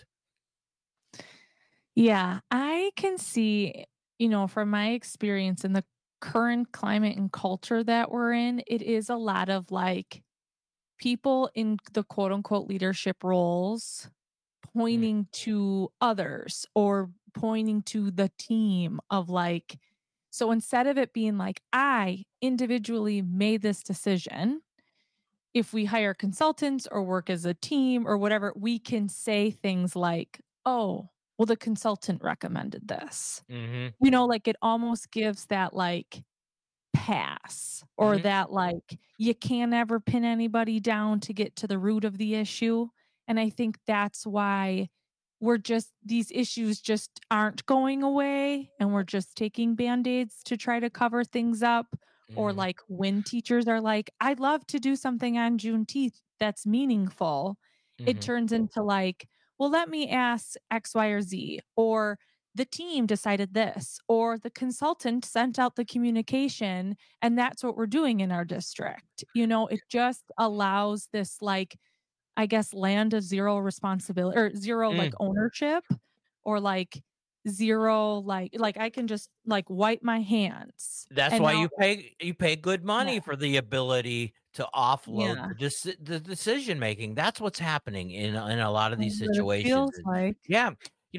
Speaker 17: Yeah, I can see, from my experience in the current climate and culture that we're in, it is a lot of like people in the quote unquote leadership roles pointing to others or pointing to the team of like, so instead of it being like, I individually made this decision, if we hire consultants or work as a team or whatever, we can say things like, oh, well, the consultant recommended this. Like it almost gives that like pass or that like you can't ever pin anybody down to get to the root of the issue. And I think that's why these issues just aren't going away and we're just taking Band-Aids to try to cover things up. Or like when teachers are like, I'd love to do something on Juneteenth that's meaningful. It turns into like, well, let me ask X, Y, or Z, or the team decided this, or the consultant sent out the communication and that's what we're doing in our district. It just allows this like, I guess, land of zero responsibility or zero like ownership or like zero, like I can just like wipe my hands.
Speaker 16: That's why you pay good money for the ability to offload the decision making. That's what's happening in a lot of these situations.
Speaker 17: Feels like.
Speaker 16: Yeah.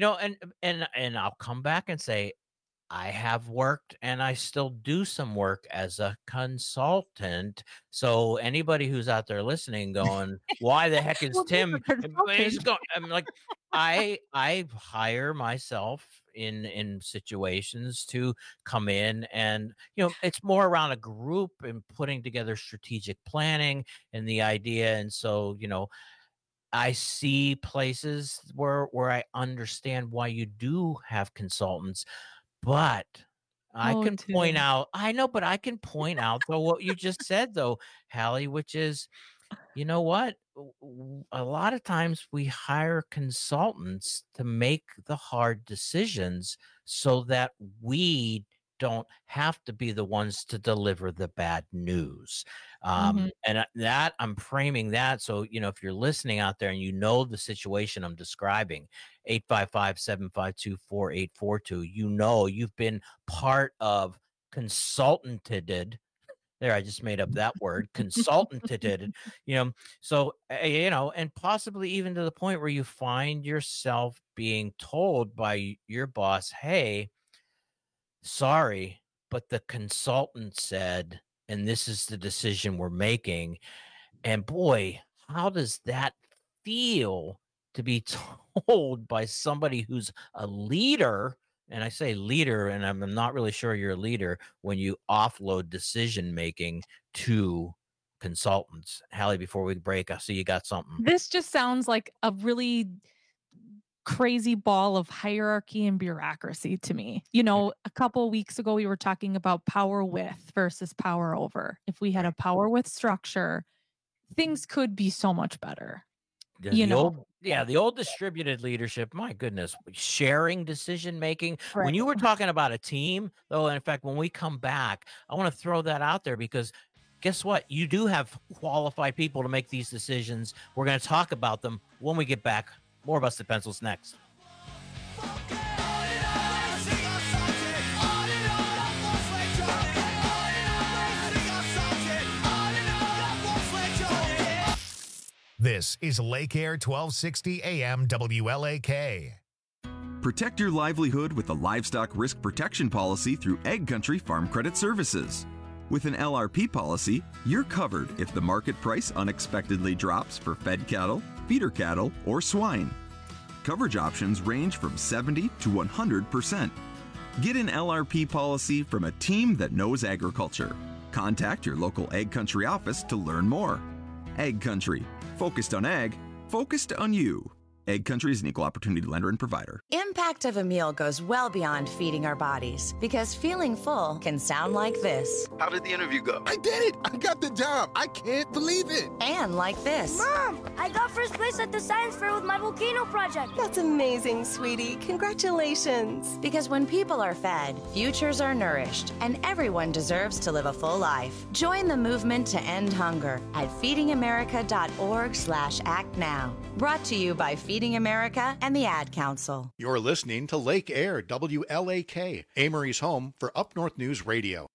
Speaker 16: And I'll come back and say, I have worked and I still do some work as a consultant. So anybody who's out there listening going, why the heck is Tim? I'm like, I hire myself in situations to come in and, it's more around a group and putting together strategic planning and the idea. And so, I see places where I understand why you do have consultants. But I can point out, I know, but I can point out though what you just said though, Hallie, which is, you know what? A lot of times we hire consultants to make the hard decisions so that we don't have to be the ones to deliver the bad news. And that I'm framing that. So, if you're listening out there and the situation I'm describing, 855-752-4842, you've been part of consultanted. There, I just made up that word, consultanted, so, and possibly even to the point where you find yourself being told by your boss, hey, sorry, but the consultant said, and this is the decision we're making. And boy, how does that feel to be told by somebody who's a leader? And I say leader, and I'm not really sure you're a leader when you offload decision making to consultants. Hallie, before we break, I see you got something.
Speaker 17: This just sounds like a really crazy ball of hierarchy and bureaucracy to me. A couple of weeks ago, we were talking about power with versus power over. If we had a power with structure, things could be so much better.
Speaker 16: The old distributed leadership, my goodness, sharing decision making. Right. When you were talking about a team, though, in fact, when we come back, I want to throw that out there because guess what? You do have qualified people to make these decisions. We're going to talk about them when we get back. More Busted Pencils next.
Speaker 1: This is Lake Air 1260 AM WLAK.
Speaker 3: Protect your livelihood with a livestock risk protection policy through Egg Country Farm Credit Services. With an LRP policy, you're covered if the market price unexpectedly drops for fed cattle, feeder cattle, or swine. Coverage options range from 70 to 100%. Get an LRP policy from a team that knows agriculture. Contact your local Egg Country office to learn more. Egg Country. Focused on ag, focused on you. Egg Country is an equal opportunity lender and provider.
Speaker 6: Impact of a meal goes well beyond feeding our bodies because feeling full can sound like this.
Speaker 8: How did the interview go? I did it! I got the job! I can't believe it!
Speaker 6: And like this.
Speaker 9: Mom, I got first place at the science fair with my volcano project.
Speaker 13: That's amazing, sweetie. Congratulations.
Speaker 6: Because when people are fed, futures are nourished, and everyone deserves to live a full life. Join the movement to end hunger at feedingamerica.org/act now. Brought to you by Feeding America and the Ad Council.
Speaker 7: You're listening to Lake Air WLAK, Amory's home for Up North News Radio.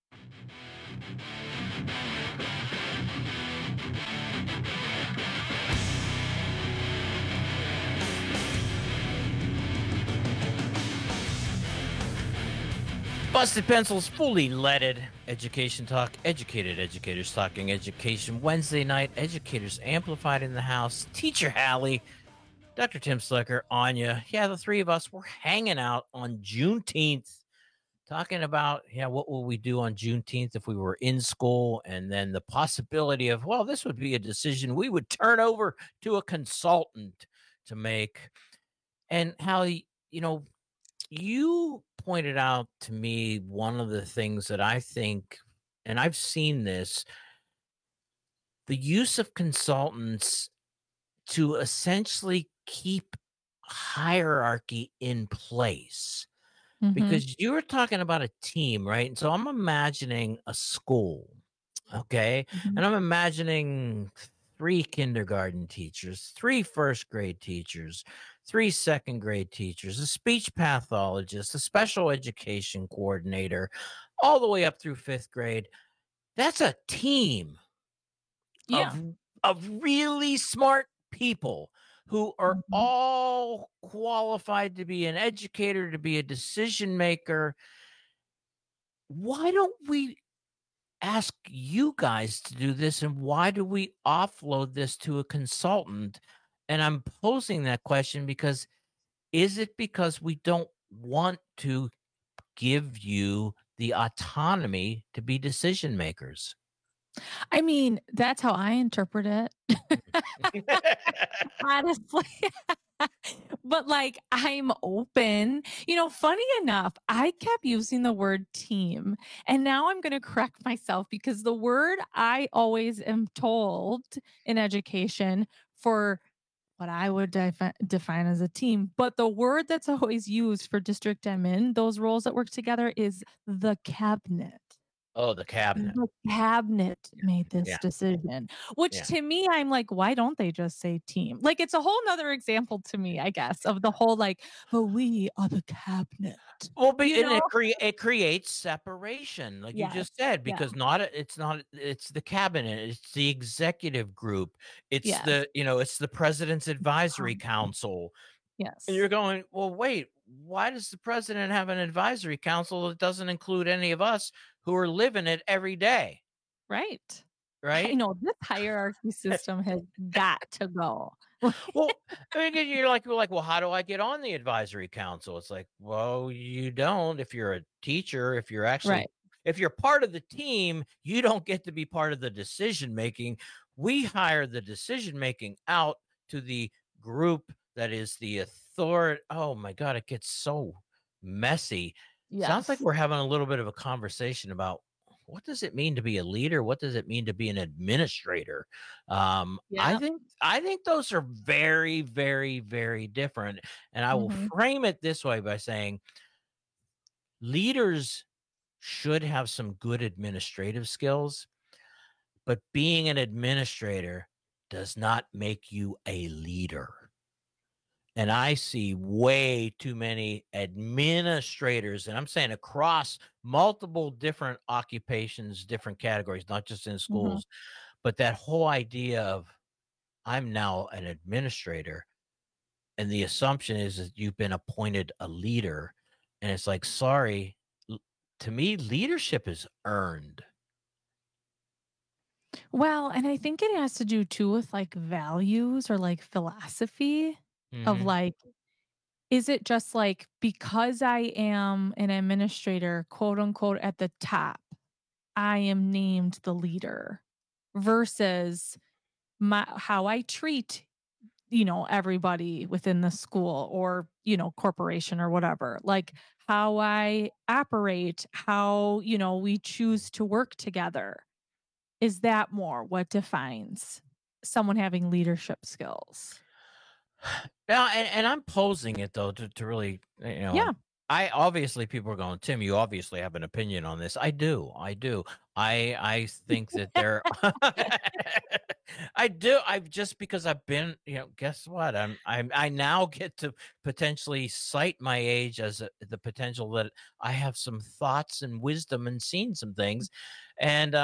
Speaker 16: Busted Pencils, fully leaded. Education Talk, educated educators talking education. Wednesday night, educators amplified in the house. Teacher Hallie, Dr. Tim Slicker, Anya. Yeah, the three of us were hanging out on Juneteenth, talking about, what will we do on Juneteenth if we were in school? And then the possibility of, well, this would be a decision we would turn over to a consultant to make. And Hallie, you pointed out to me one of the things that I think, and I've seen this, the use of consultants to essentially keep hierarchy in place. Because you were talking about a team, right? And so I'm imagining a school, okay? And I'm imagining 3 kindergarten teachers, 3 first grade teachers, 3 second grade teachers, a speech pathologist, a special education coordinator, all the way up through 5th grade. That's a team of really smart people who are all qualified to be an educator, to be a decision maker. Why don't we ask you guys to do this, and why do we offload this to a consultant? And I'm posing that question because is it because we don't want to give you the autonomy to be decision makers?
Speaker 17: I mean, that's how I interpret it. Honestly. But I'm open. Funny enough, I kept using the word team, and now I'm going to correct myself because the word I always am told in education for what I would define as a team, but the word that's always used for district admin, those roles that work together, is the cabinet.
Speaker 16: Oh, the cabinet.
Speaker 17: The cabinet made this decision, which to me, I'm like, why don't they just say team? It's a whole nother example to me, I guess, of the whole but we are the cabinet.
Speaker 16: Well, but it creates separation, like you just said, because it's the cabinet, it's the executive group, it's it's the president's advisory council.
Speaker 17: Yes.
Speaker 16: And you're going, well, wait, why does the president have an advisory council that doesn't include any of us who are living it every day?
Speaker 17: Right.
Speaker 16: I
Speaker 17: know this hierarchy system has got to go.
Speaker 16: Well, you're like, well, how do I get on the advisory council? It's like, well, you don't. If you're a teacher, if you're actually, if you're part of the team, you don't get to be part of the decision making. We hire the decision making out to the group that is the authority. Oh my God, it gets so messy. Yes. Sounds like we're having a little bit of a conversation about what does it mean to be a leader? What does it mean to be an administrator? I think those are very, very, very different. And I will frame it this way by saying leaders should have some good administrative skills, But being an administrator does not make you a leader. And I see way too many administrators, and I'm saying across multiple different occupations, different categories, not just in schools, but that whole idea of I'm now an administrator, and the assumption is that you've been appointed a leader. And it's like, sorry, to me, leadership is earned.
Speaker 17: Well, and I think it has to do too with like values or like philosophy of like, is it just like because I am an administrator, quote unquote, at the top, I am named the leader versus how I treat, everybody within the school or, corporation or whatever, like how I operate, how, we choose to work together. Is that more what defines someone having leadership skills?
Speaker 16: Now, and I'm posing it though to really, I obviously people are going, Tim, you obviously have an opinion on this. I do. I think that there, I do. I've just because I've been, guess what? I now get to potentially cite my age as the potential that I have some thoughts and wisdom and seen some things, and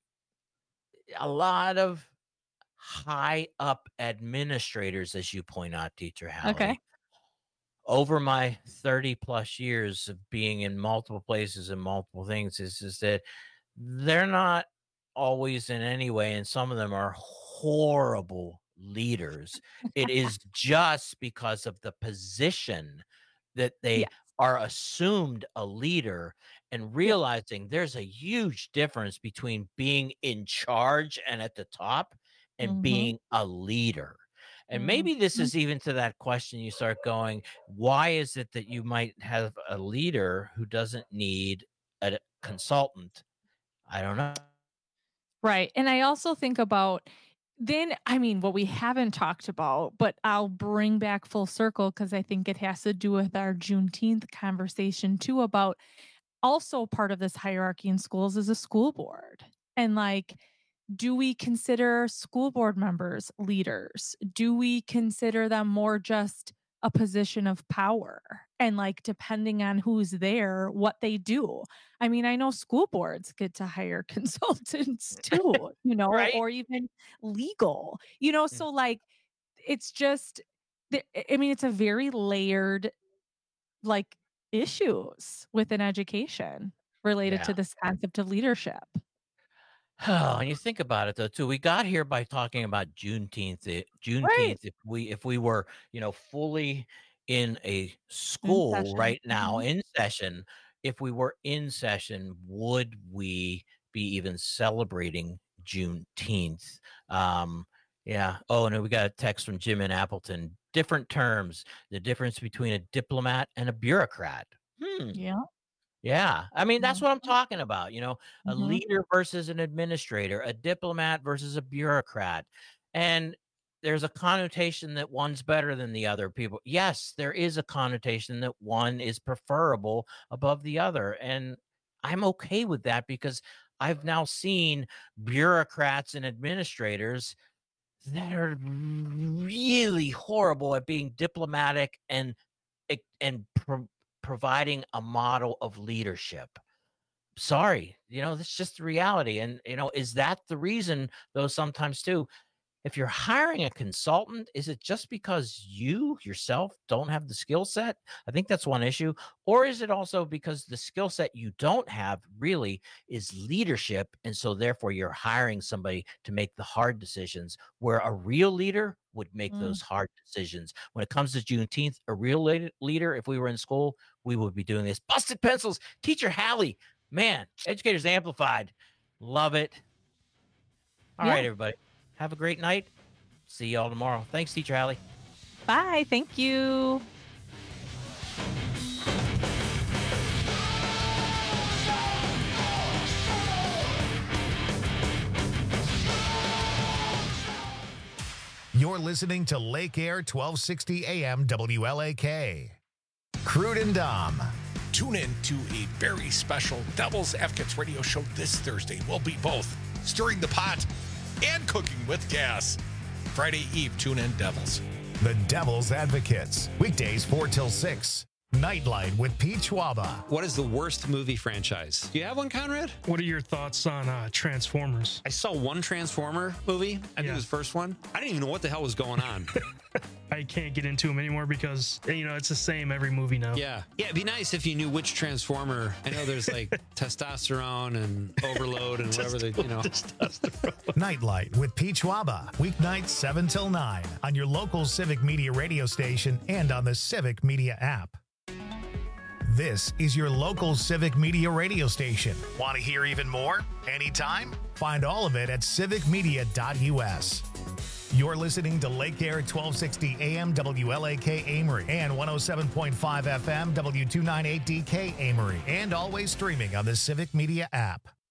Speaker 16: a lot of high up administrators, as you point out, Teacher Hallie, over my 30 plus years of being in multiple places and multiple things is that they're not always in any way, and some of them are horrible leaders. It is just because of the position that they are assumed a leader, and realizing there's a huge difference between being in charge and at the top and being a leader. And maybe this is even to that question you start going, why is it that you might have a leader who doesn't need a consultant? I don't know.
Speaker 17: Right. And I also think about what we haven't talked about, but I'll bring back full circle because I think it has to do with our Juneteenth conversation too, about also part of this hierarchy in schools is a school board. And like, do we consider school board members leaders? Do we consider them more just a position of power? And like, depending on who's there, what they do. I mean, I know school boards get to hire consultants too,
Speaker 16: right?
Speaker 17: Or even legal, so like, it's just, it's a very layered, like, issues within education related to this concept of leadership.
Speaker 16: Oh, and you think about it though, too. We got here by talking about Juneteenth. Right. If we were, fully in a school right now in session, if we were in session, would we be even celebrating Juneteenth? Yeah. Oh, and we got a text from Jim in Appleton. Different terms. The difference between a diplomat and a bureaucrat.
Speaker 17: Yeah.
Speaker 16: Yeah. I mean, that's what I'm talking about. A leader versus an administrator, a diplomat versus a bureaucrat. And there's a connotation that one's better than the other people. Yes, there is a connotation that one is preferable above the other. And I'm okay with that because I've now seen bureaucrats and administrators that are really horrible at being diplomatic and providing a model of leadership. Sorry, that's just the reality. And, is that the reason, though, sometimes too, if you're hiring a consultant, is it just because you yourself don't have the skill set? I think that's one issue. Or is it also because the skill set you don't have really is leadership, and so therefore you're hiring somebody to make the hard decisions, where a real leader would make those hard decisions. When it comes to Juneteenth, a real leader, if we were in school, we would be doing this. Busted pencils. Teacher Hallie, man, Educators Amplified. Love it. All right, everybody. Have a great night. See y'all tomorrow. Thanks, Teacher Hallie.
Speaker 17: Bye. Thank you.
Speaker 1: You're listening to Lake Air 1260 AM WLAK. Crude and Dom.
Speaker 11: Tune in to a very special Devil's Advocates radio show this Thursday. We'll be both stirring the pot, and cooking with gas. Friday Eve, tune in Devils.
Speaker 1: The Devil's Advocates. Weekdays 4 till 6. Nightlight with Pete Schwaba.
Speaker 12: What is the worst movie franchise? Do you have one, Conrad?
Speaker 14: What are your thoughts on Transformers?
Speaker 12: I saw one Transformer movie. I think it was the first one. I didn't even know what the hell was going on.
Speaker 14: I can't get into them anymore because, it's the same every movie now.
Speaker 12: Yeah. Yeah, it'd be nice if you knew which Transformer. I know there's like testosterone and overload and whatever they,
Speaker 1: Nightlight with Pete Schwaba. Weeknights 7 till 9 on your local Civic Media radio station and on the Civic Media app. This is your local Civic Media radio station. Want to hear even more? Anytime? Find all of it at civicmedia.us. You're listening to Lake Air 1260 AM WLAK Amory and 107.5 FM W298DK Amory, and always streaming on the Civic Media app.